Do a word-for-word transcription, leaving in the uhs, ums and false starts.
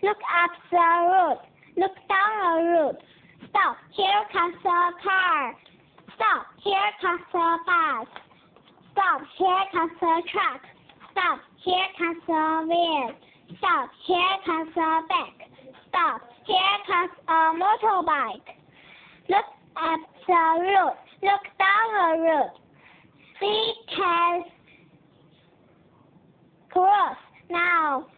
Look up the road. Look down the road. Stop. Here comes a car. Stop. Here comes a bus. Stop. Here comes a truck. Stop. Here comes a van. Stop. Here comes a bag. Stop. Here comes a motorbike. Look up the road. Look down the road. We can cross now.